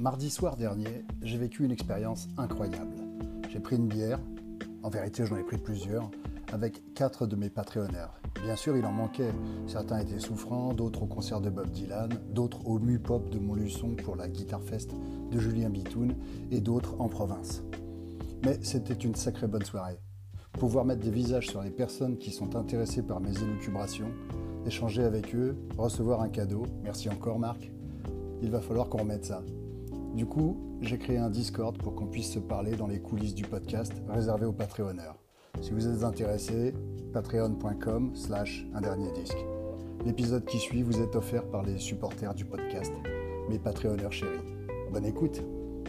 Mardi soir dernier, j'ai vécu une expérience incroyable. J'ai pris une bière, en vérité j'en ai pris plusieurs, avec 4 de mes Patreonneurs. Bien sûr, il en manquait. Certains étaient souffrants, d'autres au concert de Bob Dylan, d'autres au Mu-Pop de Montluçon pour la Guitar Fest de Julien Bitoun et d'autres en province. Mais c'était une sacrée bonne soirée. Pouvoir mettre des visages sur les personnes qui sont intéressées par mes élucubrations, échanger avec eux, recevoir un cadeau, merci encore Marc, il va falloir qu'on remette ça. Du coup, j'ai créé un Discord pour qu'on puisse se parler dans les coulisses du podcast réservé aux Patreonneurs. Si vous êtes intéressés, patreon.com/undernierDisque. L'épisode qui suit vous est offert par les supporters du podcast, mes Patreonneurs chéris. Bonne écoute.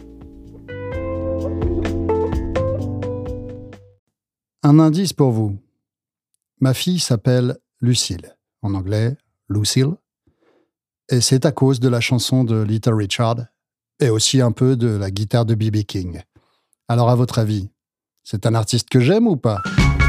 Un indice pour vous. Ma fille s'appelle Lucille, en anglais Lucille, et c'est à cause de la chanson de Little Richard et aussi un peu de la guitare de B.B. King. Alors à votre avis, c'est un artiste que j'aime ou pas ?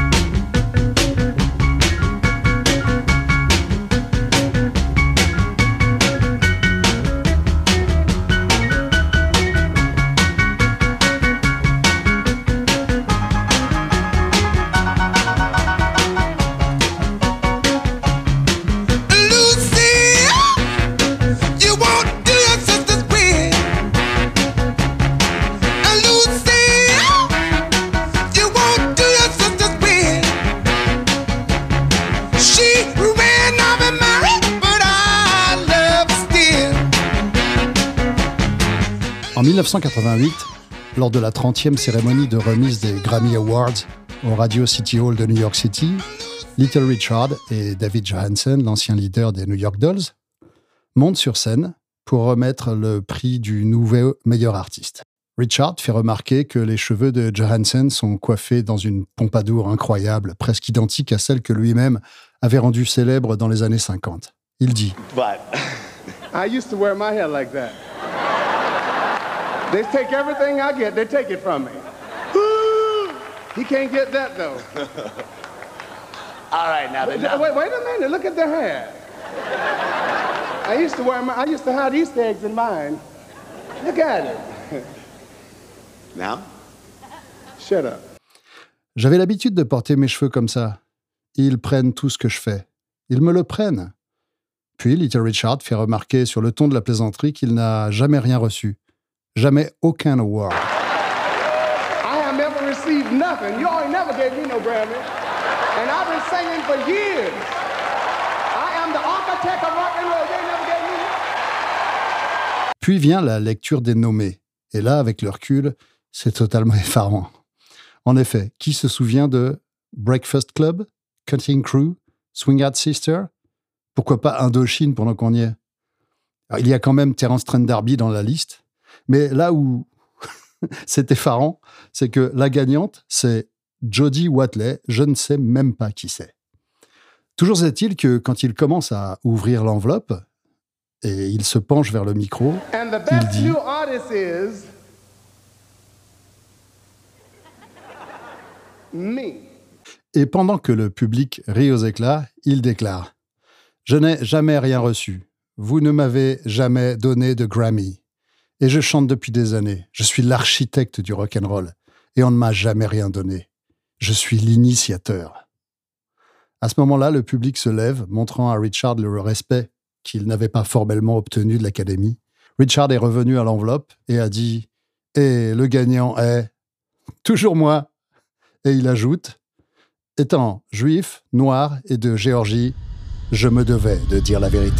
En 1988, lors de la 30e cérémonie de remise des Grammy Awards au Radio City Hall de New York City, Little Richard et David Johansen, l'ancien leader des New York Dolls, montent sur scène pour remettre le prix du nouveau meilleur artiste. Richard fait remarquer que les cheveux de Johansen sont coiffés dans une pompadour incroyable, presque identique à celle que lui-même avait rendue célèbre dans les années 50. Il dit « But I used to wear my hair like that. They take everything I get, they take it from me. He can't get that though. All right, now wait a minute, look at the hair. I used to hide Easter eggs in mine. Look at it. Now? Shut up. J'avais l'habitude de porter mes cheveux comme ça. Ils prennent tout ce que je fais. Ils me le prennent. Puis Little Richard fait remarquer sur le ton de la plaisanterie qu'il n'a jamais rien reçu. Jamais aucun award. I have never received nothing. You all never gave me no Grammy. And I've been singing for years. I am the architect of rock and roll. They never gave me nothing. Puis vient la lecture des nommés. Et là, avec le recul, c'est totalement effarant. En effet, qui se souvient de Breakfast Club, Cutting Crew, Swing Out Sister ? Pourquoi pas Indochine pendant qu'on y est ? Alors, il y a quand même Terence Trent D'Arby dans la liste. Mais là où c'est effarant, c'est que la gagnante, c'est Jody Watley. Je ne sais même pas qui c'est. Toujours est-il que quand il commence à ouvrir l'enveloppe et il se penche vers le micro, il dit new artist is me. Et pendant que le public rit aux éclats, il déclare « Je n'ai jamais rien reçu. Vous ne m'avez jamais donné de Grammy. Et je chante depuis des années. Je suis l'architecte du rock'n'roll. Et on ne m'a jamais rien donné. Je suis l'initiateur. » À ce moment-là, le public se lève, montrant à Richard le respect qu'il n'avait pas formellement obtenu de l'Académie. Richard est revenu à l'enveloppe et a dit « Et le gagnant est toujours moi. » Et il ajoute « Étant juif, noir et de Géorgie, je me devais de dire la vérité. »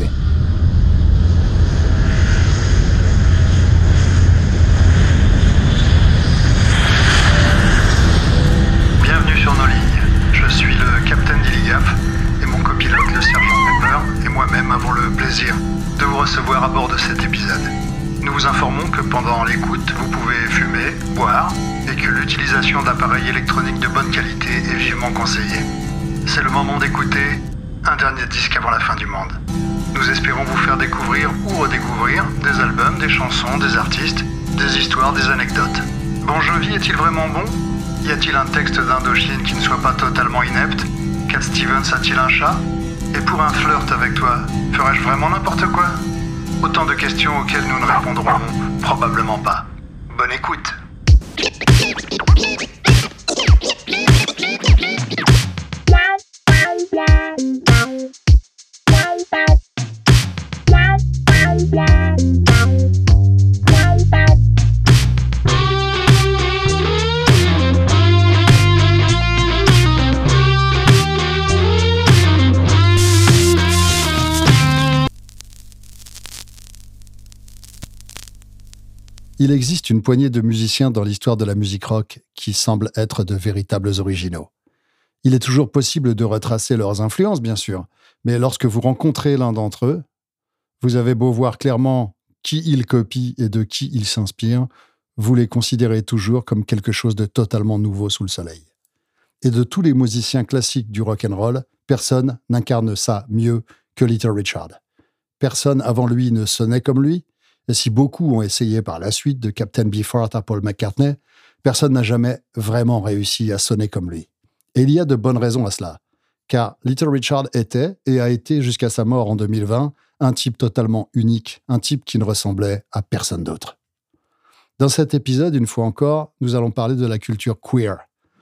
Sur nos lignes. Je suis le capitaine d'Illigaf et mon copilote, le sergent Pepper, et moi-même avons le plaisir de vous recevoir à bord de cet épisode. Nous vous informons que pendant l'écoute, vous pouvez fumer, boire et que l'utilisation d'appareils électroniques de bonne qualité est vivement conseillée. C'est le moment d'écouter un dernier disque avant la fin du monde. Nous espérons vous faire découvrir ou redécouvrir des albums, des chansons, des artistes, des histoires, des anecdotes. Bon Jovi est-il vraiment bon ? Y a-t-il un texte d'Indochine qui ne soit pas totalement inepte ? Cat Stevens a-t-il un chat ? Et pour un flirt avec toi, ferais-je vraiment n'importe quoi ? Autant de questions auxquelles nous ne répondrons probablement pas. Bonne écoute. Il existe une poignée de musiciens dans l'histoire de la musique rock qui semblent être de véritables originaux. Il est toujours possible de retracer leurs influences, bien sûr, mais lorsque vous rencontrez l'un d'entre eux, vous avez beau voir clairement qui ils copient et de qui ils s'inspirent, vous les considérez toujours comme quelque chose de totalement nouveau sous le soleil. Et de tous les musiciens classiques du rock'n'roll, personne n'incarne ça mieux que Little Richard. Personne avant lui ne sonnait comme lui, et si beaucoup ont essayé par la suite, de Captain Beefheart à Paul McCartney, personne n'a jamais vraiment réussi à sonner comme lui. Et il y a de bonnes raisons à cela, car Little Richard était, et a été jusqu'à sa mort en 2020, un type totalement unique, un type qui ne ressemblait à personne d'autre. Dans cet épisode, une fois encore, nous allons parler de la culture queer.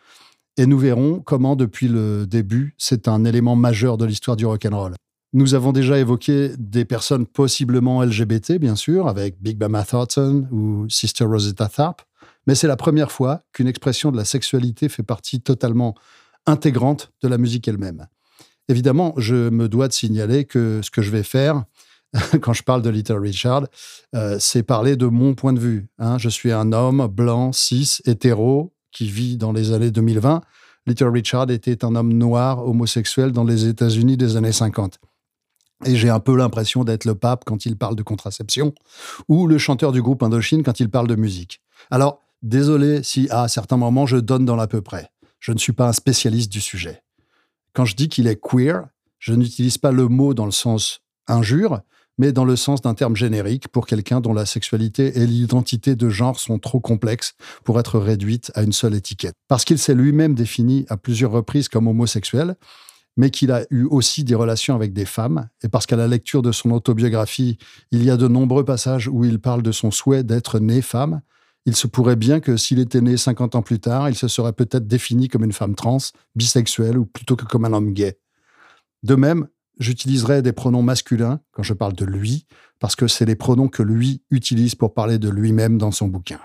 Et nous verrons comment, depuis le début, c'est un élément majeur de l'histoire du rock'n'roll. Nous avons déjà évoqué des personnes possiblement LGBT, bien sûr, avec Big Mama Thornton ou Sister Rosetta Tharpe, mais c'est la première fois qu'une expression de la sexualité fait partie totalement intégrante de la musique elle-même. Évidemment, je me dois de signaler que ce que je vais faire, quand je parle de Little Richard, c'est parler de mon point de vue. Je suis un homme blanc, cis, hétéro, qui vit dans les années 2020. Little Richard était un homme noir, homosexuel, dans les États-Unis des années 50. Et j'ai un peu l'impression d'être le pape quand il parle de contraception, ou le chanteur du groupe Indochine quand il parle de musique. Alors, désolé si à certains moments je donne dans l'à peu près. Je ne suis pas un spécialiste du sujet. Quand je dis qu'il est queer, je n'utilise pas le mot dans le sens injure, mais dans le sens d'un terme générique pour quelqu'un dont la sexualité et l'identité de genre sont trop complexes pour être réduites à une seule étiquette. Parce qu'il s'est lui-même défini à plusieurs reprises comme homosexuel, mais qu'il a eu aussi des relations avec des femmes, et parce qu'à la lecture de son autobiographie, il y a de nombreux passages où il parle de son souhait d'être né femme, il se pourrait bien que s'il était né 50 ans plus tard, il se serait peut-être défini comme une femme trans, bisexuelle, ou plutôt que comme un homme gay. De même, j'utiliserai des pronoms masculins quand je parle de lui, parce que c'est les pronoms que lui utilise pour parler de lui-même dans son bouquin.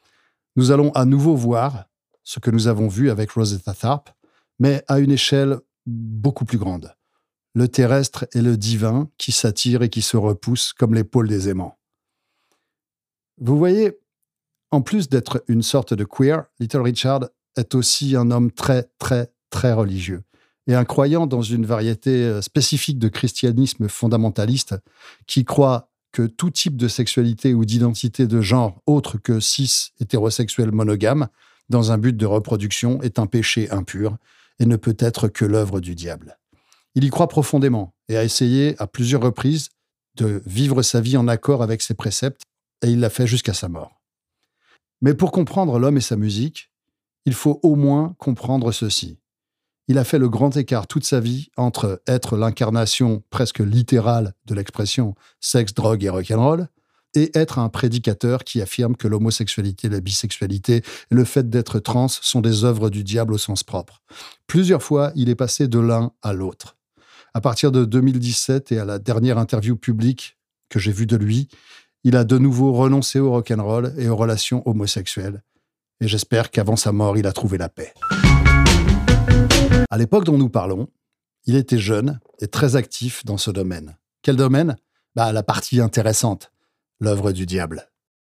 Nous allons à nouveau voir ce que nous avons vu avec Rosetta Tharpe, mais à une échelle beaucoup plus grande. Le terrestre et le divin qui s'attirent et qui se repoussent comme les pôles des aimants. Vous voyez, en plus d'être une sorte de queer, Little Richard est aussi un homme très, très, très religieux et un croyant dans une variété spécifique de christianisme fondamentaliste qui croit que tout type de sexualité ou d'identité de genre autre que cis hétérosexuel monogame dans un but de reproduction est un péché impur et ne peut être que l'œuvre du diable. Il y croit profondément et a essayé à plusieurs reprises de vivre sa vie en accord avec ses préceptes, et il l'a fait jusqu'à sa mort. Mais pour comprendre l'homme et sa musique, il faut au moins comprendre ceci. Il a fait le grand écart toute sa vie entre être l'incarnation presque littérale de l'expression sexe, drogue et rock'n'roll, et être un prédicateur qui affirme que l'homosexualité, la bisexualité et le fait d'être trans sont des œuvres du diable au sens propre. Plusieurs fois, il est passé de l'un à l'autre. À partir de 2017 et à la dernière interview publique que j'ai vue de lui, il a de nouveau renoncé au rock'n'roll et aux relations homosexuelles. Et j'espère qu'avant sa mort, il a trouvé la paix. À l'époque dont nous parlons, il était jeune et très actif dans ce domaine. Quel domaine ? La partie intéressante. L'œuvre du diable.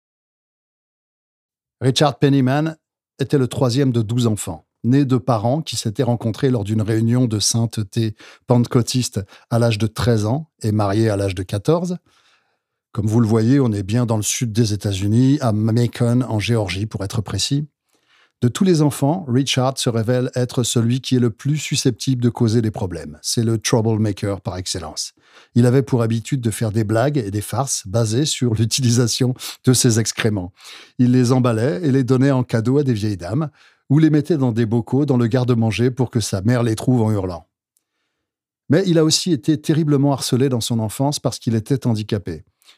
Richard Penniman était le troisième de 12 enfants, né de parents qui s'étaient rencontrés lors d'une réunion de sainteté pentecôtiste à l'âge de 13 ans et mariés à l'âge de 14. Comme vous le voyez, on est bien dans le sud des États-Unis, à Macon, en Géorgie, pour être précis. De tous les enfants, Richard se révèle être celui qui est le plus susceptible de causer des problèmes. C'est le troublemaker par excellence. Il avait pour habitude de faire des blagues et des farces basées sur l'utilisation de ses excréments. Il les emballait et les donnait en cadeau à des vieilles dames, ou les mettait dans des bocaux dans le garde-manger pour que sa mère les trouve en hurlant. Mais il a aussi été terriblement harcelé dans son enfance parce qu'il était handicapé.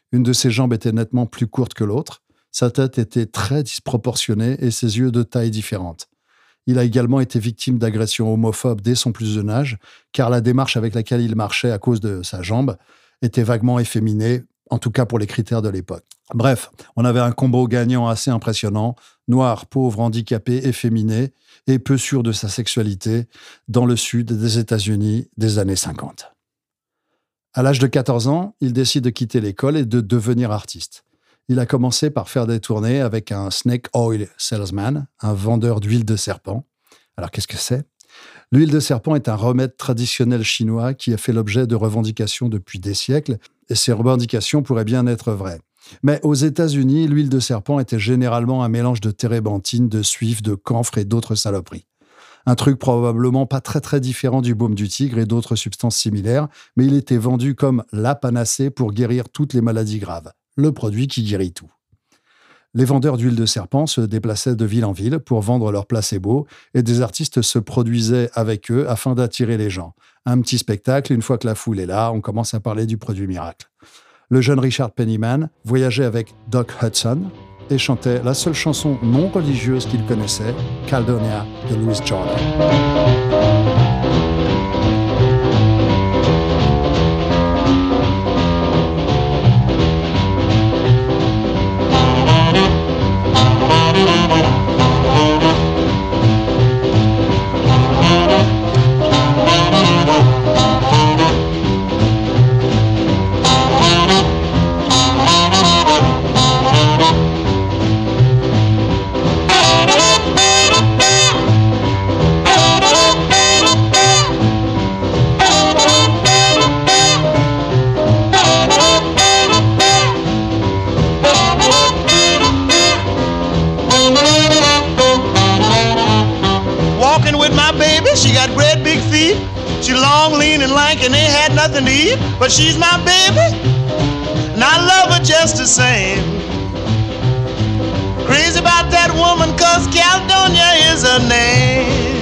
Une de ses jambes était nettement plus courte que l'autre, sa tête était très disproportionnée et ses yeux de taille différente. Il a également été victime d'agressions homophobes dès son plus jeune âge, car la démarche avec laquelle il marchait à cause de sa jambe était vaguement efféminée, en tout cas pour les critères de l'époque. Bref, on avait un combo gagnant assez impressionnant, noir, pauvre, handicapé, efféminé et peu sûr de sa sexualité, dans le sud des États-Unis des années 50. À l'âge de 14 ans, il décide de quitter l'école et de devenir artiste. Il a commencé par faire des tournées avec un snake oil salesman, un vendeur d'huile de serpent. Alors, qu'est-ce que c'est ? L'huile de serpent est un remède traditionnel chinois qui a fait l'objet de revendications depuis des siècles, et ces revendications pourraient bien être vraies. Mais aux États-Unis, l'huile de serpent était généralement un mélange de térébenthine, de suif, de camphre et d'autres saloperies. Un truc probablement pas très différent du baume du tigre et d'autres substances similaires, mais il était vendu comme la panacée pour guérir toutes les maladies graves. Le produit qui guérit tout. Les vendeurs d'huile de serpent se déplaçaient de ville en ville pour vendre leurs placebos et des artistes se produisaient avec eux afin d'attirer les gens. Un petit spectacle, une fois que la foule est là, on commence à parler du produit miracle. Le jeune Richard Penniman voyageait avec Doc Hudson et chantait la seule chanson non religieuse qu'il connaissait, Caledonia de Louis Jordan. She got great big feet. She long, lean, and lank, and ain't had nothing to eat. But she's my baby, and I love her just the same. Crazy about that woman, 'cause Caledonia is her name.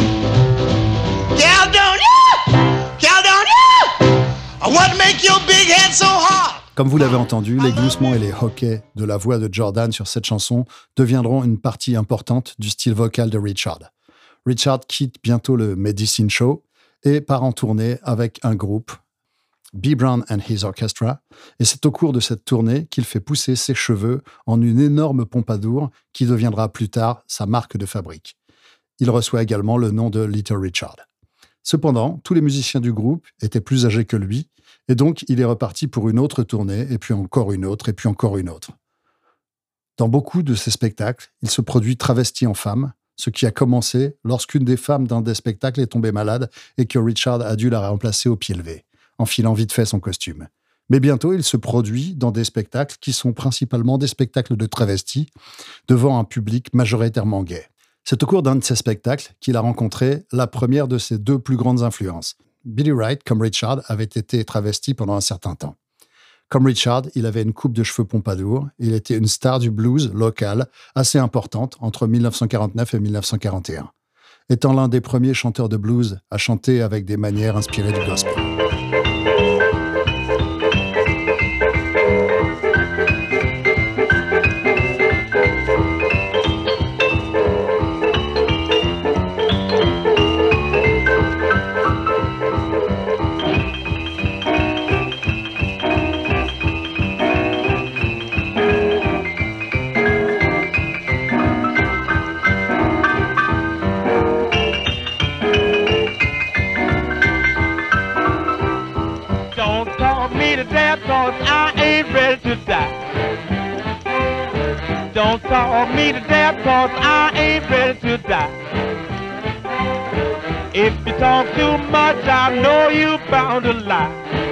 Caledonia! Caledonia! What make your big head so hard? Comme vous l'avez entendu, les gloussements et les hoquets de la voix de Jordan sur cette chanson deviendront une partie importante du style vocal de Richard. Richard quitte bientôt le Medicine Show et part en tournée avec un groupe, B. Brown and His Orchestra, et c'est au cours de cette tournée qu'il fait pousser ses cheveux en une énorme pompadour qui deviendra plus tard sa marque de fabrique. Il reçoit également le nom de Little Richard. Cependant, tous les musiciens du groupe étaient plus âgés que lui, et donc il est reparti pour une autre tournée, et puis encore une autre, et puis encore une autre. Dans beaucoup de ces spectacles, il se produit travesti en femme, ce qui a commencé lorsqu'une des femmes d'un des spectacles est tombée malade et que Richard a dû la remplacer au pied levé, enfilant vite fait son costume. Mais bientôt, il se produit dans des spectacles qui sont principalement des spectacles de travestis, devant un public majoritairement gay. C'est au cours d'un de ces spectacles qu'il a rencontré la première de ses deux plus grandes influences. Billy Wright, comme Richard, avait été travesti pendant un certain temps. Comme Richard, il avait une coupe de cheveux pompadour. Il était une star du blues local assez importante entre 1949 et 1941. Étant l'un des premiers chanteurs de blues à chanter avec des manières inspirées du gospel. Don't talk me to death, 'cause I ain't ready to die. If you talk too much, I know you're bound to lie.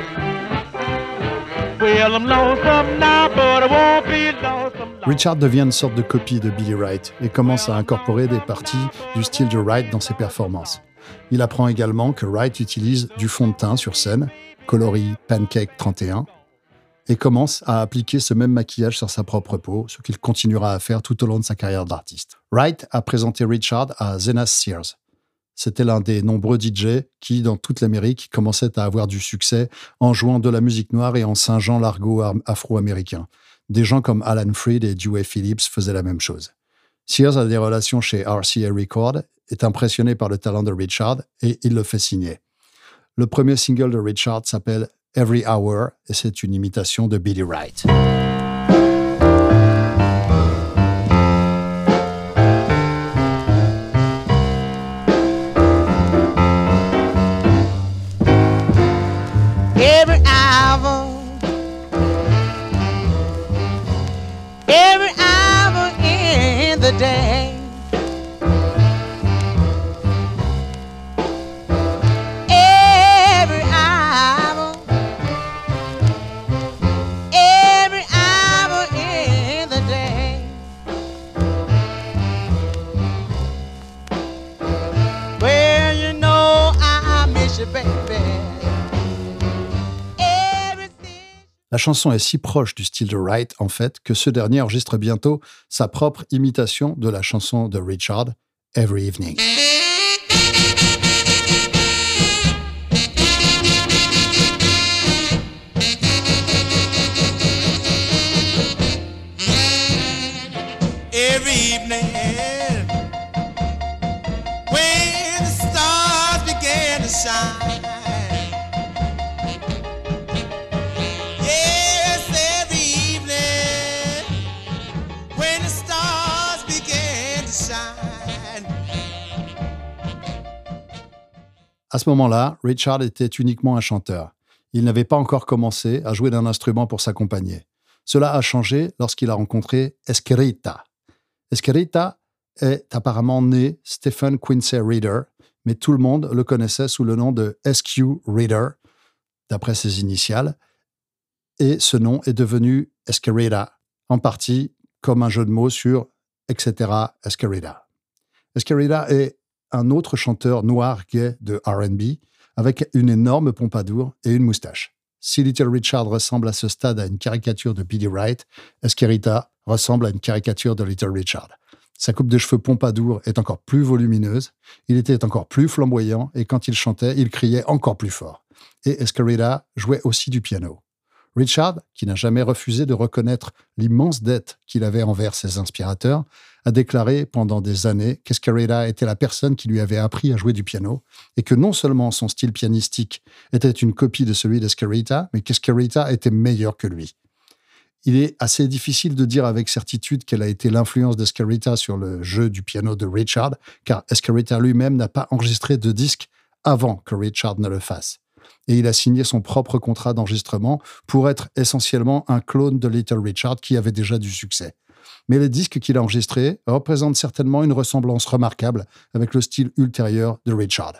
Well, I'm lonesome now, but I won't be lonesome long. Richard devient une sorte de copie de Billy Wright et commence à incorporer des parties du style de Wright dans ses performances. Il apprend également que Wright utilise du fond de teint sur scène, coloris Pancake 31, et commence à appliquer ce même maquillage sur sa propre peau, ce qu'il continuera à faire tout au long de sa carrière d'artiste. Wright a présenté Richard à Zenas Sears. C'était l'un des nombreux DJ qui, dans toute l'Amérique, commençait à avoir du succès en jouant de la musique noire et en singeant l'argot afro-américain. Des gens comme Alan Freed et Dewey Phillips faisaient la même chose. Sears a des relations chez RCA Records, est impressionné par le talent de Richard et il le fait signer. Le premier single de Richard s'appelle Every Hour et c'est une imitation de Billy Wright. Every hour in the day, every hour in the day, well, you know I miss you, baby. La chanson est si proche du style de Wright, en fait, que ce dernier enregistre bientôt sa propre imitation de la chanson de Richard, Every Evening. Every evening, when the stars began to shine, yes, every evening, when the stars began to shine. À ce moment-là, Richard était uniquement un chanteur. Il n'avait pas encore commencé à jouer d'un instrument pour s'accompagner. Cela a changé lorsqu'il a rencontré Esquerita. Esquerita est apparemment né Stephen Quincy Reader, mais tout le monde le connaissait sous le nom de SQ Reader, d'après ses initiales, et ce nom est devenu Esquerita, en partie comme un jeu de mots sur etc. Esquerita. Esquerita est un autre chanteur noir gay de R&B avec une énorme pompadour et une moustache. Si Little Richard ressemble à ce stade à une caricature de Billy Wright, Esquerita ressemble à une caricature de Little Richard. Sa coupe de cheveux pompadour est encore plus volumineuse, il était encore plus flamboyant et quand il chantait, il criait encore plus fort. Et Esquerita jouait aussi du piano. Richard, qui n'a jamais refusé de reconnaître l'immense dette qu'il avait envers ses inspirateurs, a déclaré pendant des années qu'Esquerita était la personne qui lui avait appris à jouer du piano et que non seulement son style pianistique était une copie de celui d'Esquerita, mais qu'Esquerita était meilleur que lui. Il est assez difficile de dire avec certitude quelle a été l'influence d'Esquerita sur le jeu du piano de Richard, car Esquerita lui-même n'a pas enregistré de disque avant que Richard ne le fasse. Et il a signé son propre contrat d'enregistrement pour être essentiellement un clone de Little Richard qui avait déjà du succès. Mais les disques qu'il a enregistrés représentent certainement une ressemblance remarquable avec le style ultérieur de Richard.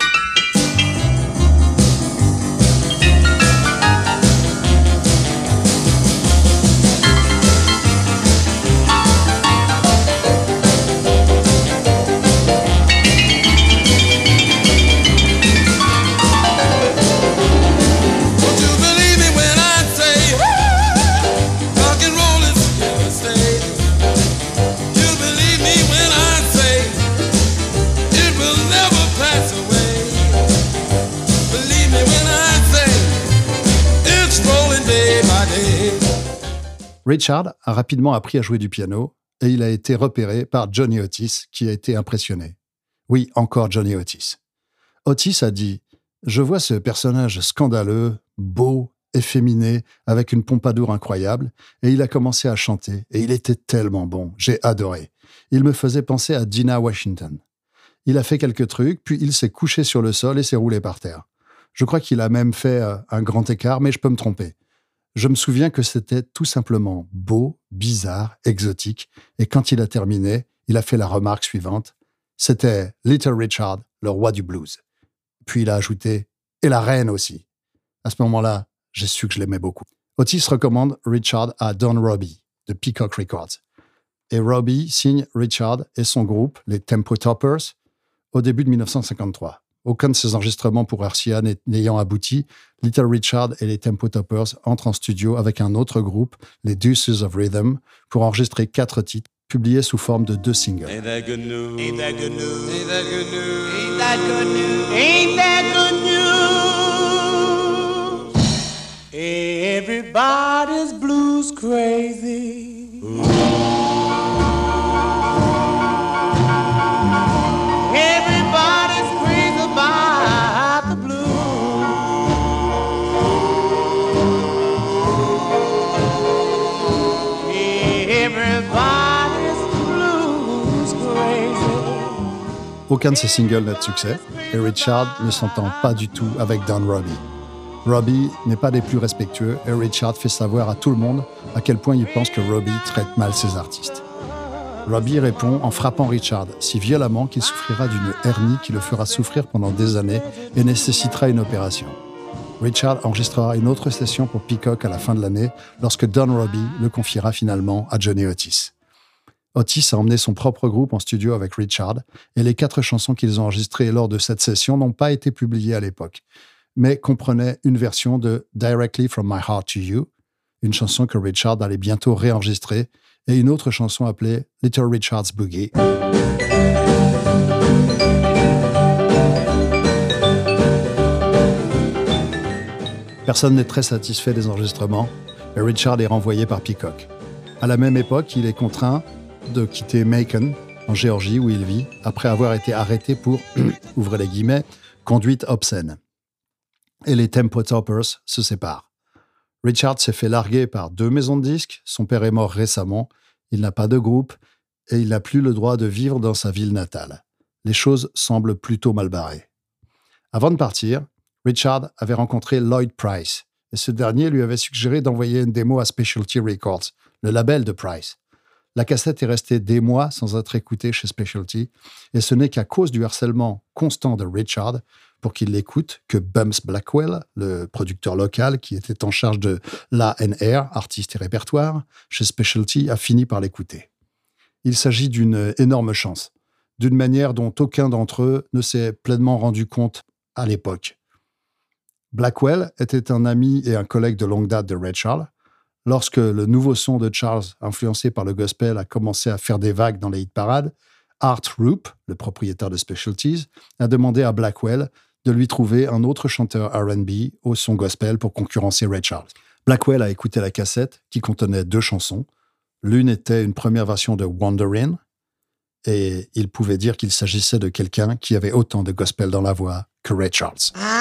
Richard a rapidement appris à jouer du piano et il a été repéré par Johnny Otis qui a été impressionné. Oui, encore Johnny Otis. Otis a dit « Je vois ce personnage scandaleux, beau, efféminé, avec une pompadour incroyable et il a commencé à chanter et il était tellement bon, j'ai adoré. Il me faisait penser à Dinah Washington. Il a fait quelques trucs, puis il s'est couché sur le sol et s'est roulé par terre. Je crois qu'il a même fait un grand écart, mais je peux me tromper. Je me souviens que c'était tout simplement beau, bizarre, exotique, et quand il a terminé, il a fait la remarque suivante. C'était Little Richard, le roi du blues. Puis il a ajouté « et la reine aussi ». À ce moment-là, j'ai su que je l'aimais beaucoup. Otis recommande Richard à Don Robbie, de Peacock Records. Et Robbie signe Richard et son groupe, les Tempo Toppers, au début de 1953. Aucun de ces enregistrements pour RCA n'ayant abouti, Little Richard et les Tempo Toppers entrent en studio avec un autre groupe, les Deuces of Rhythm, pour enregistrer 4 titres, publiés sous forme de 2 singles. Ain't that good news? Ain't that good news? Ain't that good news? Ain't that good news? Ain't that good news? Everybody's blues crazy. Everybody's crazy about the blues. Everybody's blues crazy. Aucun de ces singles n'a de succès, et Richard ne s'entend pas du tout avec Don Robbie. Robbie n'est pas des plus respectueux, et Richard fait savoir à tout le monde à quel point il pense que Robbie traite mal ses artistes. Robbie répond en frappant Richard si violemment qu'il souffrira d'une hernie qui le fera souffrir pendant des années et nécessitera une opération. Richard enregistrera une autre session pour Peacock à la fin de l'année lorsque Don Robbie le confiera finalement à Johnny Otis. Otis a emmené son propre groupe en studio avec Richard et les 4 chansons qu'ils ont enregistrées lors de cette session n'ont pas été publiées à l'époque, mais comprenaient une version de Directly From My Heart to You, une chanson que Richard allait bientôt réenregistrer, et une autre chanson appelée Little Richard's Boogie. Personne n'est très satisfait des enregistrements et Richard est renvoyé par Peacock. À la même époque, il est contraint de quitter Macon, en Géorgie où il vit, après avoir été arrêté pour, ouvrez les guillemets, conduite obscène. Et les Tempo Toppers se séparent. Richard s'est fait larguer par 2 maisons de disques, son père est mort récemment, il n'a pas de groupe et il n'a plus le droit de vivre dans sa ville natale. Les choses semblent plutôt mal barrées. Avant de partir, Richard avait rencontré Lloyd Price et ce dernier lui avait suggéré d'envoyer une démo à Specialty Records, le label de Price. La cassette est restée des mois sans être écoutée chez Specialty et ce n'est qu'à cause du harcèlement constant de Richard pour qu'il l'écoute que Bumps Blackwell, le producteur local qui était en charge de l'A&R, artiste et répertoire, chez Specialty, a fini par l'écouter. Il s'agit d'une énorme chance, d'une manière dont aucun d'entre eux ne s'est pleinement rendu compte à l'époque. Blackwell était un ami et un collègue de longue date de Ray Charles. Lorsque le nouveau son de Charles, influencé par le gospel, a commencé à faire des vagues dans les hit parades, Art Roop, le propriétaire de Specialties, a demandé à Blackwell de lui trouver un autre chanteur R&B au son gospel pour concurrencer Ray Charles. Blackwell a écouté la cassette qui contenait 2 chansons. L'une était une première version de Wonderin' et il pouvait dire qu'il s'agissait de quelqu'un qui avait autant de gospel dans la voix que Ray Charles.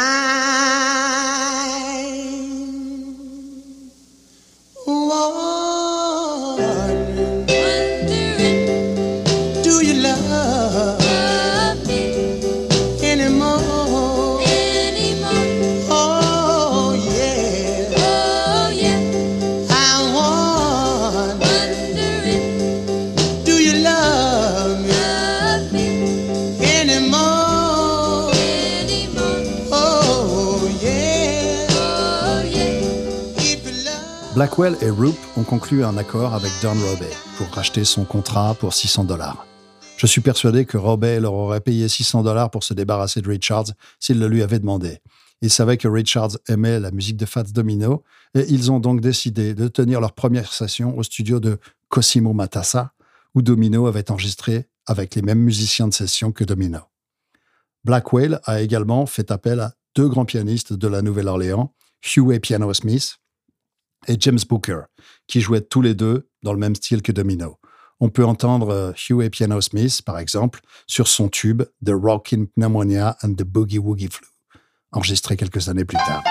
Blackwell et Roop ont conclu un accord avec Don Robbie pour racheter son contrat pour $600. Je suis persuadé que Robbie leur aurait payé $600 pour se débarrasser de Richards s'il le lui avait demandé. Ils savaient que Richards aimait la musique de Fats Domino et ils ont donc décidé de tenir leur première session au studio de Cosimo Matassa, où Domino avait enregistré avec les mêmes musiciens de session que Domino. Blackwell a également fait appel à 2 grands pianistes de la Nouvelle-Orléans, Huey Piano Smith et James Booker, qui jouaient tous les 2 dans le même style que Domino. On peut entendre Huey Piano Smith, par exemple, sur son tube The Rockin' Pneumonia and the Boogie Woogie Flu, enregistré quelques années plus tard.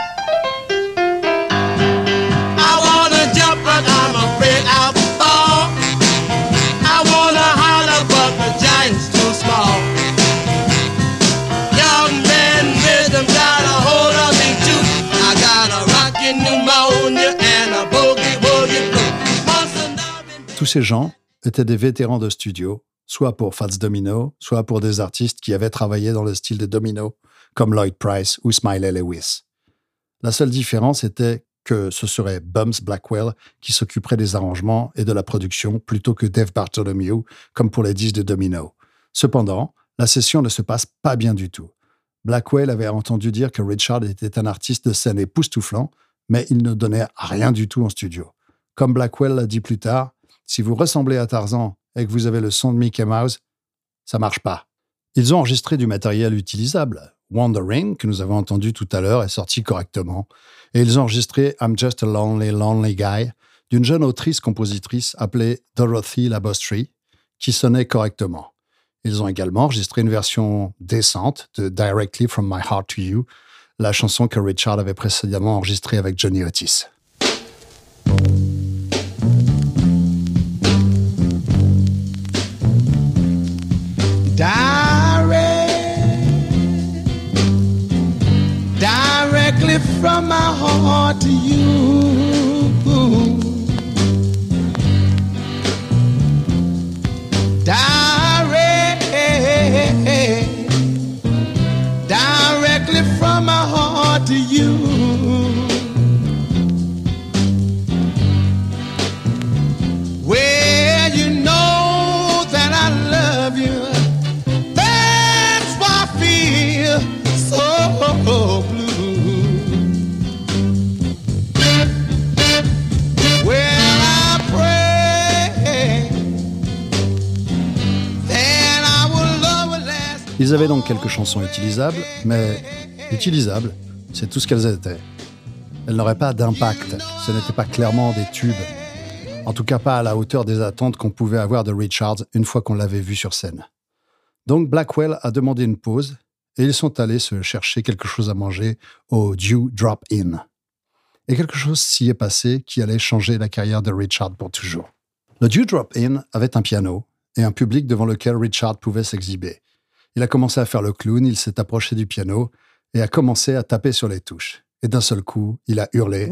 I wanna jump but I'm afraid I'll fall. I wanna holler but the giant's too small. Young man rhythm got a hold of me too. I got a rockin' pneumonia and a boogie woogie flu. Tous ces gens étaient des vétérans de studio, soit pour Fats Domino, soit pour des artistes qui avaient travaillé dans le style de Domino, comme Lloyd Price ou Smiley Lewis. La seule différence était que ce serait Bumps Blackwell qui s'occuperait des arrangements et de la production plutôt que Dave Bartholomew, comme pour les disques de Domino. Cependant, la session ne se passe pas bien du tout. Blackwell avait entendu dire que Richard était un artiste de scène époustouflant, mais il ne donnait rien du tout en studio. Comme Blackwell l'a dit plus tard, si vous ressemblez à Tarzan et que vous avez le son de Mickey Mouse, ça marche pas. Ils ont enregistré du matériel utilisable. Wandering, que nous avons entendu tout à l'heure, est sorti correctement. Et ils ont enregistré I'm Just a Lonely, Lonely Guy d'une jeune autrice-compositrice appelée Dorothy Labostrie, qui sonnait correctement. Ils ont également enregistré une version décente de Directly From My Heart to You, la chanson que Richard avait précédemment enregistrée avec Johnny Otis. Directly from my heart to you. Directly from my heart to you. Well, you know that I love you. That's why I feel so blue. Ils avaient donc quelques chansons utilisables, mais utilisables, c'est tout ce qu'elles étaient. Elles n'auraient pas d'impact, ce n'étaient pas clairement des tubes. En tout cas pas à la hauteur des attentes qu'on pouvait avoir de Richards une fois qu'on l'avait vu sur scène. Donc Blackwell a demandé une pause et ils sont allés se chercher quelque chose à manger au Dew Drop Inn. Et quelque chose s'y est passé qui allait changer la carrière de Richard pour toujours. Le Dew Drop Inn avait un piano et un public devant lequel Richard pouvait s'exhiber. Il a commencé à faire le clown, il s'est approché du piano et a commencé à taper sur les touches. Et d'un seul coup, il a hurlé.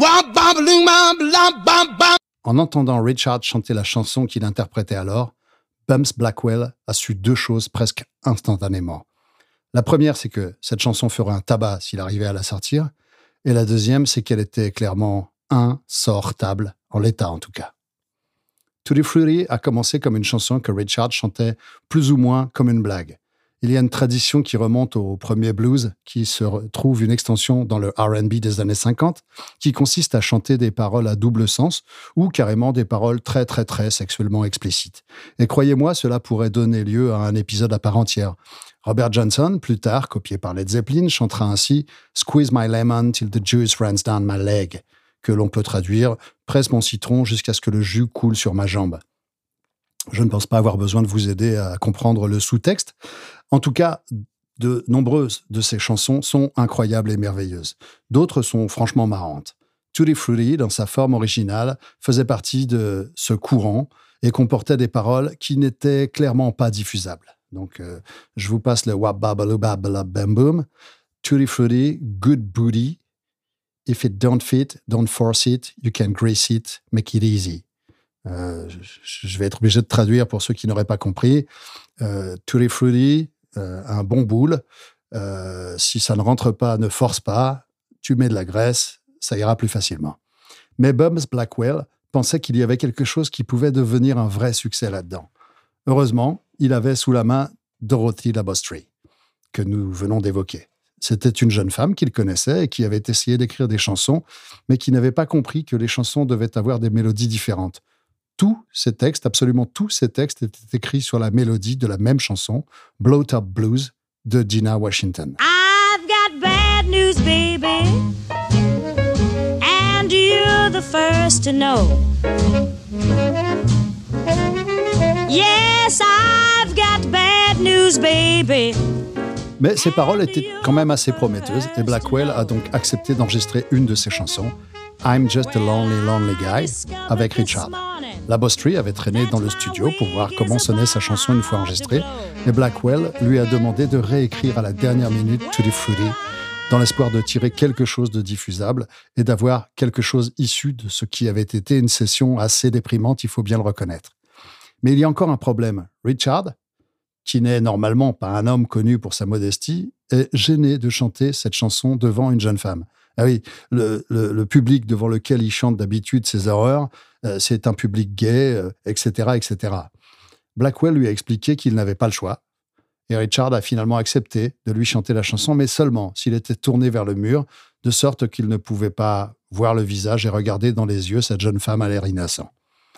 En entendant Richard chanter la chanson qu'il interprétait alors, Bumps Blackwell a su deux choses presque instantanément. La première, c'est que cette chanson ferait un tabac s'il arrivait à la sortir. Et la deuxième, c'est qu'elle était clairement insortable, en l'état en tout cas. Tutti Frutti a commencé comme une chanson que Richard chantait plus ou moins comme une blague. Il y a une tradition qui remonte au premier blues, qui se trouve une extension dans le R&B des années 50, qui consiste à chanter des paroles à double sens ou carrément des paroles très très très sexuellement explicites. Et croyez-moi, cela pourrait donner lieu à un épisode à part entière. Robert Johnson, plus tard, copié par Led Zeppelin, chantera ainsi « Squeeze my lemon till the juice runs down my leg », que l'on peut traduire « Presse mon citron jusqu'à ce que le jus coule sur ma jambe ». Je ne pense pas avoir besoin de vous aider à comprendre le sous-texte. En tout cas, de nombreuses de ces chansons sont incroyables et merveilleuses. D'autres sont franchement marrantes. Tutti Frutti, dans sa forme originale, faisait partie de ce courant et comportait des paroles qui n'étaient clairement pas diffusables. Donc, je vous passe le wap babaloo babala bam boom. Tutti Frutti, good booty. If it don't fit, don't force it. You can grace it, make it easy. Je vais être obligé de traduire pour ceux qui n'auraient pas compris. Tutti Frutti, un bon boule. Si ça ne rentre pas, ne force pas. Tu mets de la graisse, ça ira plus facilement. Mais Bumps Blackwell pensait qu'il y avait quelque chose qui pouvait devenir un vrai succès là-dedans. Heureusement, il avait sous la main Dorothy Labostrie, que nous venons d'évoquer. C'était une jeune femme qu'il connaissait et qui avait essayé d'écrire des chansons, mais qui n'avait pas compris que les chansons devaient avoir des mélodies différentes. Tous ces textes, absolument tous ces textes, étaient écrits sur la mélodie de la même chanson, Blow Top Blues, de Dinah Washington. I've got bad news, baby, and you're the first to know. Yes, I've got bad news, baby. Mais ces paroles étaient quand même assez prometteuses et Blackwell a donc accepté d'enregistrer une de ses chansons, I'm Just a Lonely, Lonely Guy, avec Richard. Labostrie avait traîné dans le studio pour voir comment sonnait sa chanson une fois enregistrée et Blackwell lui a demandé de réécrire à la dernière minute Tutti Frutti dans l'espoir de tirer quelque chose de diffusable et d'avoir quelque chose issu de ce qui avait été une session assez déprimante, il faut bien le reconnaître. Mais il y a encore un problème. Richard, qui n'est normalement pas un homme connu pour sa modestie, est gêné de chanter cette chanson devant une jeune femme. Ah oui, le public devant lequel il chante d'habitude ses horreurs, c'est un public gay, etc., etc. Blackwell lui a expliqué qu'il n'avait pas le choix. Et Richard a finalement accepté de lui chanter la chanson, mais seulement s'il était tourné vers le mur, de sorte qu'il ne pouvait pas voir le visage et regarder dans les yeux cette jeune femme à l'air innocent.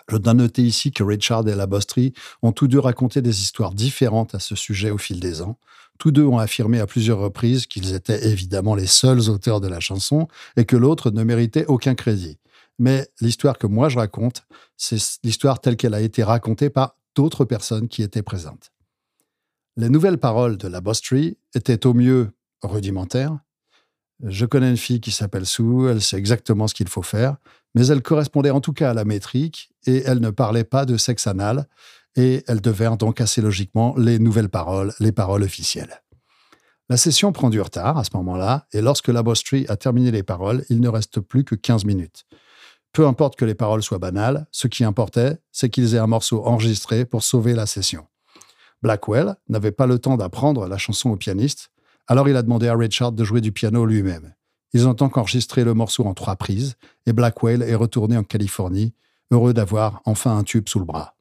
Je dois noter ici que Richard et la Boss Tree ont tous deux raconté des histoires différentes à ce sujet au fil des ans. Tous deux ont affirmé à plusieurs reprises qu'ils étaient évidemment les seuls auteurs de la chanson et que l'autre ne méritait aucun crédit. Mais l'histoire que moi je raconte, c'est l'histoire telle qu'elle a été racontée par d'autres personnes qui étaient présentes. Les nouvelles paroles de la Boss Tree étaient au mieux rudimentaires. Je connais une fille qui s'appelle Sue, elle sait exactement ce qu'il faut faire, mais elle correspondait en tout cas à la métrique et elle ne parlait pas de sexe anal et elle devait donc assez logiquement les nouvelles paroles, les paroles officielles. La session prend du retard à ce moment-là et lorsque la Boss Tree a terminé les paroles, il ne reste plus que 15 minutes. Peu importe que les paroles soient banales, ce qui importait, c'est qu'ils aient un morceau enregistré pour sauver la session. Blackwell n'avait pas le temps d'apprendre la chanson au pianiste, alors il a demandé à Richard de jouer du piano lui-même. Ils ont donc enregistré le morceau en 3 prises et Blackwell est retourné en Californie, heureux d'avoir enfin un tube sous le bras.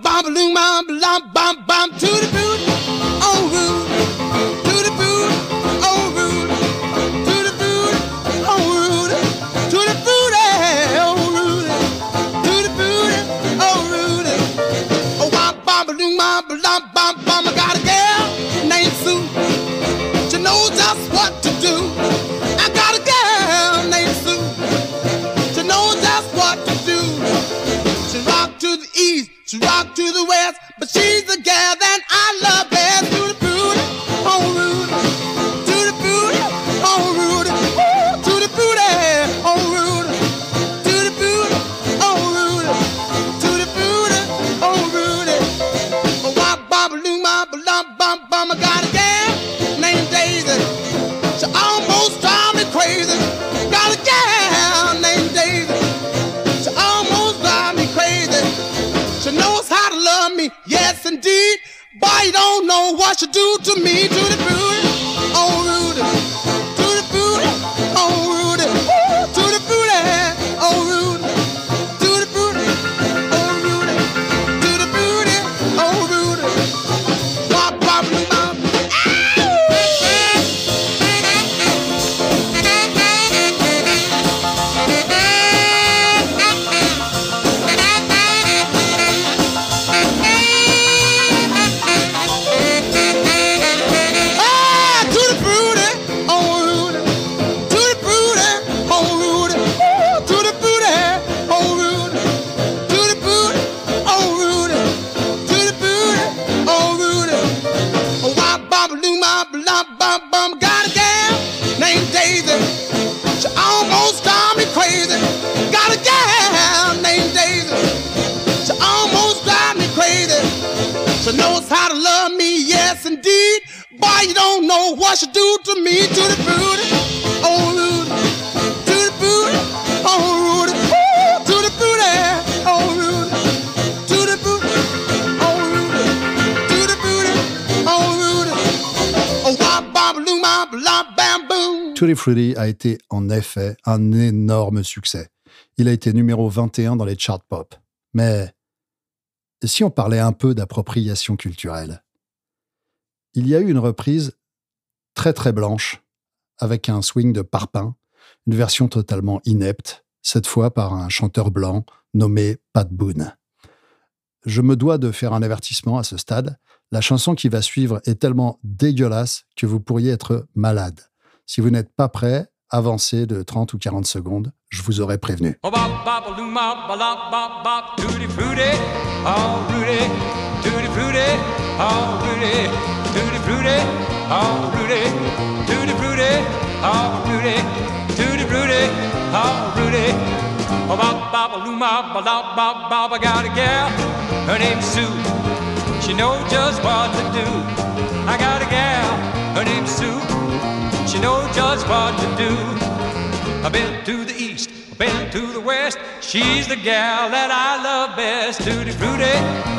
She rock to the west, but she's the gal that I love best. To the booty, oh Rudy. To the booty, oh Rudy. To the booty, oh Rudy. To the booty, oh Rudy. To the booty, oh Rudy. Oh, wop, bop, loo, bop, lump, bump, bum. I got a gal named Daisy. She almost drives me crazy. Got a gal named Daisy. She almost drives me crazy. She knows how to love me, yes indeed. Boy, you don't know what she do to me. To the booty, oh Rudy. To the booty, oh Rudy. To the booty, oh Rudy. To the booty, oh Rudy. To the booty, oh Rudy. Bop, bop, bop. She knows how to love me, yes indeed. Boy, you don't know what she do to me. To the booty, oh Rudy. To the booty, oh Rudy. To the booty, oh Rudy. To the booty, oh Rudy. To the booty, oh Rudy. Oh, wop, bop, loo, bop, lop, bam, boom. Tutti Frutti a été en effet un énorme succès. Il a été numéro 21 dans les charts pop. Mais si on parlait un peu d'appropriation culturelle, il y a eu une reprise très très blanche, avec un swing de parpaing, une version totalement inepte, cette fois par un chanteur blanc nommé Pat Boone. Je me dois de faire un avertissement à ce stade, la chanson qui va suivre est tellement dégueulasse que vous pourriez être malade. Si vous n'êtes pas prêt, avancez de 30 ou 40 secondes, je vous aurais prévenu. Oh, bop, bop, loom, bop, bop, bop, bop, tutti frutti, oh, Rudy, tutti frutti, oh, Rudy, tutti frutti, oh, Rudy, tutti frutti, oh, Rudy, tutti frutti, oh, Rudy. Oh, bop, bop, loom, bop, bop, bop, bop, I got a gal, her name's Sue, she knows just what to do. I got a gal, her name's Sue, she knows just what to do. I've been to the east, I've been to the west. She's the gal that I love best. Tutti frutti.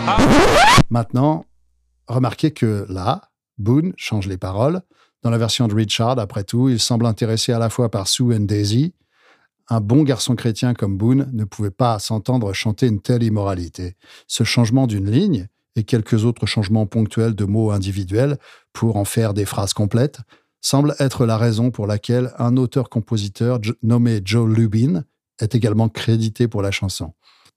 Maintenant, remarquez que là, Boone change les paroles. Dans la version de Richard, après tout, il semble intéressé à la fois par Sue et Daisy. Un bon garçon chrétien comme Boone ne pouvait pas s'entendre chanter une telle immoralité. Ce changement d'une ligne et quelques autres changements ponctuels de mots individuels pour en faire des phrases complètes semble être la raison pour laquelle un auteur-compositeur nommé Joe Lubin est également crédité pour la chanson.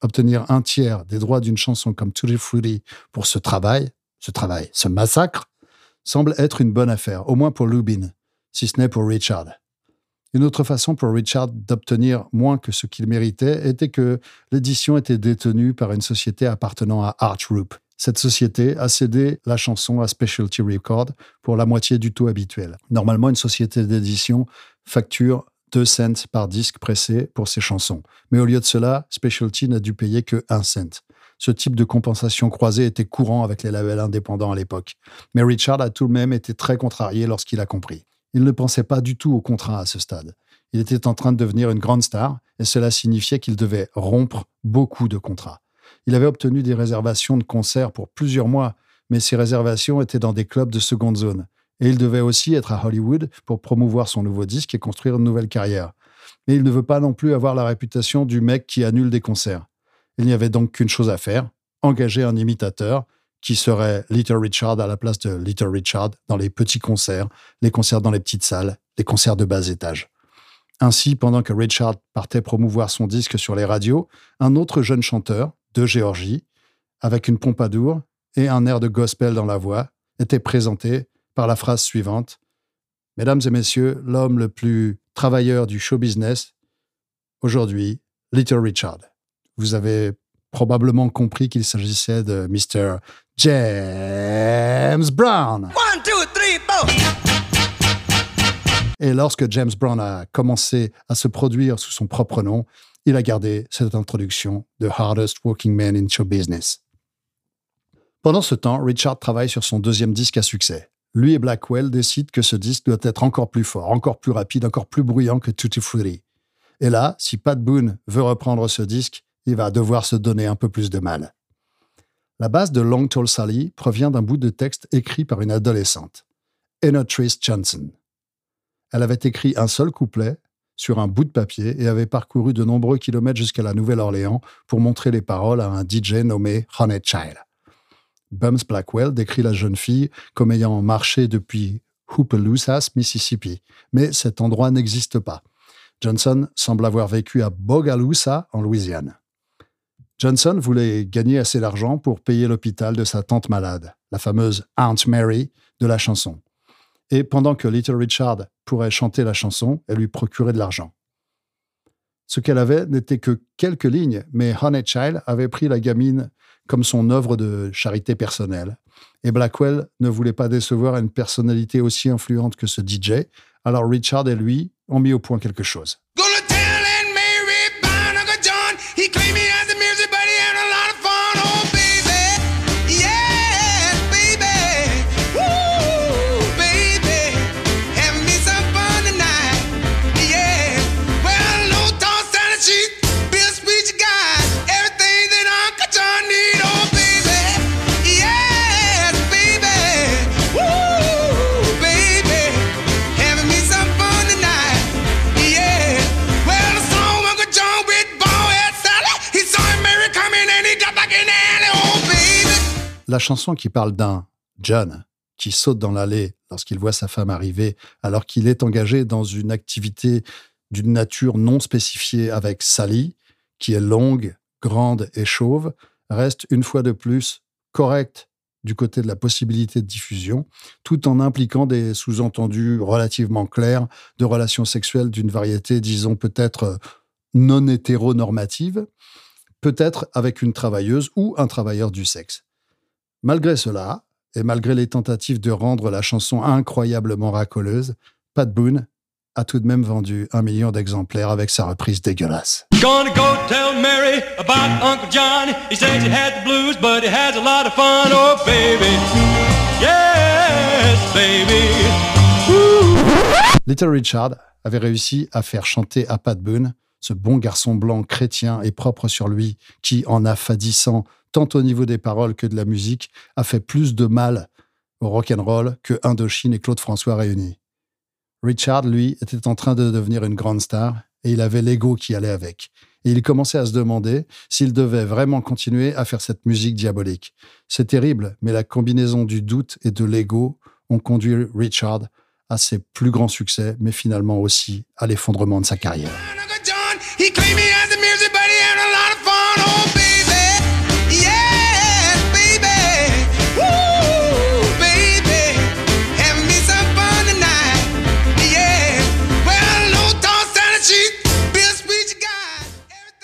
obtenir un tiers des droits d'une chanson comme Tutti Frutti pour ce massacre, semble être une bonne affaire, au moins pour Lubin, si ce n'est pour Richard. Une autre façon pour Richard d'obtenir moins que ce qu'il méritait était que l'édition était détenue par une société appartenant à Arch Group. Cette société a cédé la chanson à Specialty Records pour la moitié du taux habituel. Normalement, une société d'édition facture 2 cents par disque pressé pour ses chansons. Mais au lieu de cela, Specialty n'a dû payer que 1 cent. Ce type de compensation croisée était courant avec les labels indépendants à l'époque. Mais Richard a tout de même été très contrarié lorsqu'il a compris. Il ne pensait pas du tout au contrat à ce stade. Il était en train de devenir une grande star et cela signifiait qu'il devait rompre beaucoup de contrats. Il avait obtenu des réservations de concerts pour plusieurs mois, mais ces réservations étaient dans des clubs de seconde zone. Et il devait aussi être à Hollywood pour promouvoir son nouveau disque et construire une nouvelle carrière. Mais il ne veut pas non plus avoir la réputation du mec qui annule des concerts. Il n'y avait donc qu'une chose à faire, engager un imitateur qui serait Little Richard à la place de Little Richard dans les petits concerts, les concerts dans les petites salles, les concerts de bas étage. Ainsi, pendant que Richard partait promouvoir son disque sur les radios, un autre jeune chanteur, de Géorgie, avec une pompadour et un air de gospel dans la voix, était présenté par la phrase suivante « Mesdames et messieurs, l'homme le plus travailleur du show business, aujourd'hui, Little Richard. » Vous avez probablement compris qu'il s'agissait de Mr. James Brown. 1, 2, 3, 4. Et lorsque James Brown a commencé à se produire sous son propre nom, il a gardé cette introduction « The hardest working man in show business ». Pendant ce temps, Richard travaille sur son deuxième disque à succès. Lui et Blackwell décident que ce disque doit être encore plus fort, encore plus rapide, encore plus bruyant que Tutti Frutti. Et là, si Pat Boone veut reprendre ce disque, il va devoir se donner un peu plus de mal. La base de Long Tall Sally provient d'un bout de texte écrit par une adolescente, Enatrice Johnson. Elle avait écrit un seul couplet sur un bout de papier et avait parcouru de nombreux kilomètres jusqu'à la Nouvelle-Orléans pour montrer les paroles à un DJ nommé Honey Child. Bums Blackwell décrit la jeune fille comme ayant marché depuis Opelousas, Mississippi, mais cet endroit n'existe pas. Johnson semble avoir vécu à Bogalusa, en Louisiane. Johnson voulait gagner assez d'argent pour payer l'hôpital de sa tante malade, la fameuse Aunt Mary de la chanson. Et pendant que Little Richard pourrait chanter la chanson, elle lui procurait de l'argent. Ce qu'elle avait n'était que quelques lignes, mais Honey Child avait pris la gamine comme son œuvre de charité personnelle. Et Blackwell ne voulait pas décevoir une personnalité aussi influente que ce DJ, alors Richard et lui ont mis au point quelque chose. La chanson qui parle d'un John qui saute dans l'allée lorsqu'il voit sa femme arriver alors qu'il est engagé dans une activité d'une nature non spécifiée avec Sally, qui est longue, grande et chauve, reste une fois de plus correcte du côté de la possibilité de diffusion, tout en impliquant des sous-entendus relativement clairs de relations sexuelles d'une variété, disons peut-être non hétéronormative, peut-être avec une travailleuse ou un travailleur du sexe. Malgré cela, et malgré les tentatives de rendre la chanson incroyablement racoleuse, Pat Boone a tout de même vendu 1 million d'exemplaires avec sa reprise dégueulasse. Gonna go tell Mary about Uncle John. He says he had the blues, but he has a lot of fun. Oh, baby. Yes, baby. Woo. Little Richard avait réussi à faire chanter à Pat Boone, ce bon garçon blanc chrétien et propre sur lui, qui, en affadissant tant au niveau des paroles que de la musique, a fait plus de mal au rock'n'roll que Indochine et Claude François réunis. Richard, lui, était en train de devenir une grande star et il avait l'ego qui allait avec. Et il commençait à se demander s'il devait vraiment continuer à faire cette musique diabolique. C'est terrible, mais la combinaison du doute et de l'ego ont conduit Richard à ses plus grands succès, mais finalement aussi à l'effondrement de sa carrière. He claimed he has the music, but he had a lot of fun. Oh,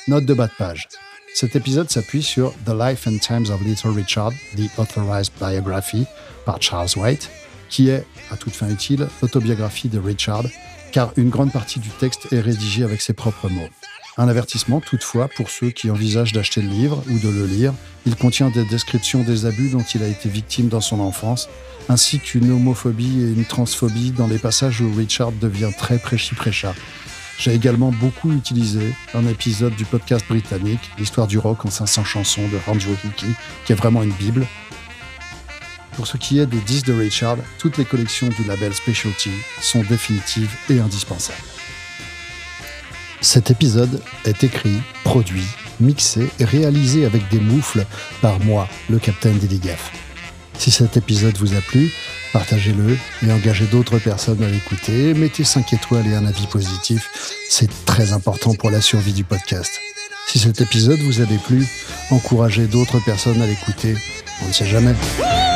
Note de bas de page. Cet épisode s'appuie sur The Life and Times of Little Richard, The Authorized Biography, par Charles White, qui est, à toute fin utile, l'autobiographie de Richard, car une grande partie du texte est rédigée avec ses propres mots. Un avertissement, toutefois, pour ceux qui envisagent d'acheter le livre ou de le lire. Il contient des descriptions des abus dont il a été victime dans son enfance, ainsi qu'une homophobie et une transphobie dans les passages où Richard devient très prêchi-prêcha. J'ai également beaucoup utilisé un épisode du podcast britannique, l'histoire du rock en 500 chansons de Andrew Hickey, qui est vraiment une bible. Pour ce qui est des disques de Richard, toutes les collections du label Specialty sont définitives et indispensables. Cet épisode est écrit, produit, mixé et réalisé avec des moufles par moi, le Captain Dilligaf. Si cet épisode vous a plu, partagez-le et engagez d'autres personnes à l'écouter. Mettez 5 étoiles et un avis positif, c'est très important pour la survie du podcast. Si cet épisode vous a déplu, encouragez d'autres personnes à l'écouter, on ne sait jamais.